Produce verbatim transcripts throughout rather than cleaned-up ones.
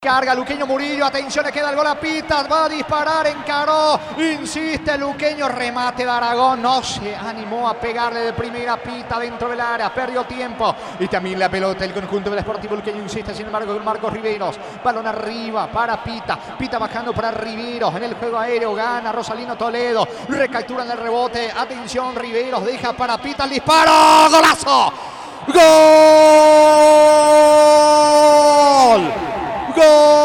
Carga Luqueño Murillo, atención, le queda el gol a Pita, va a disparar, encaró, insiste Luqueño, remate de Aragón, no se animó a pegarle de primera. Pita dentro del área, perdió tiempo y también la pelota, el conjunto del Sportivo Luqueño insiste, sin embargo con Marcos Riveros, balón arriba para Pita, Pita bajando para Riveros, en el juego aéreo gana Rosalino Toledo, recaptura en el rebote, atención Riveros, deja para Pita el disparo, golazo, gol. ¡Gol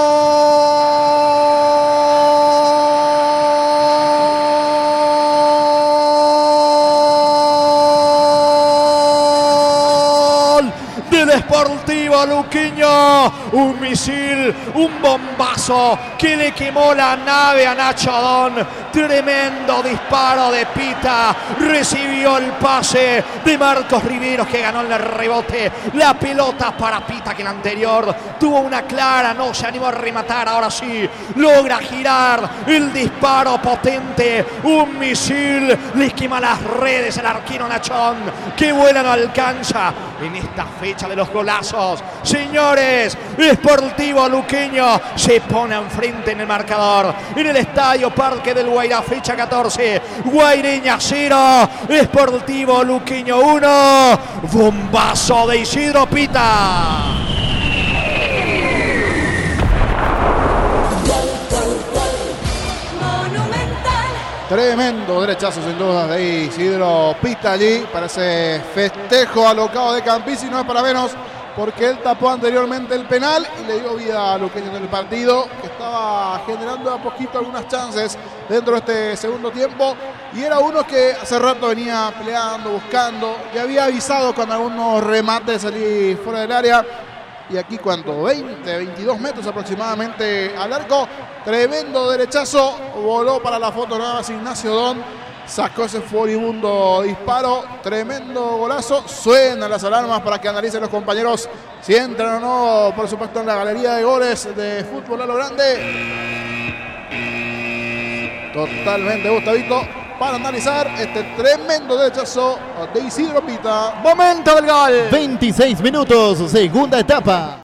del Sportivo Luqueño! Un misil, un bombazo que le quemó la nave a Nacho Adón. Tremendo disparo de Pita. Recibió el pase de Marcos Riveros, que ganó en el rebote. La pelota para Pita, que el anterior tuvo una clara, no se animó a rematar. Ahora sí, logra girar el disparo potente. Un misil, le quema las redes al arquero Nachón, que vuela, no alcanza en esta fecha de los golazos. Señores, Sportivo Luqueño se pone enfrente en el marcador en el Estadio Parque del Guairá, fecha catorce. Guaireña cero, Sportivo Luqueño uno. Bombazo de Isidro Pita. Tremendo derechazo sin duda de Isidro Pita allí para ese festejo alocado de Campisi. No es para menos porque él tapó anteriormente el penal y le dio vida a Luqueño en el partido, que estaba generando a poquito algunas chances dentro de este segundo tiempo, y era uno que hace rato venía peleando, buscando, y había avisado con algunos remates salir fuera del área. Y aquí cuando veinte, veintidós metros aproximadamente al arco, tremendo derechazo, voló para la foto nueva Ignacio Don, sacó ese furibundo disparo, tremendo golazo. Suenan las alarmas para que analicen los compañeros si entran o no, por supuesto, en la galería de goles de Fútbol a lo Grande. Totalmente gustadito para analizar este tremendo derechazo de Isidro Pita. Momento del gol. veintiséis minutos, segunda etapa.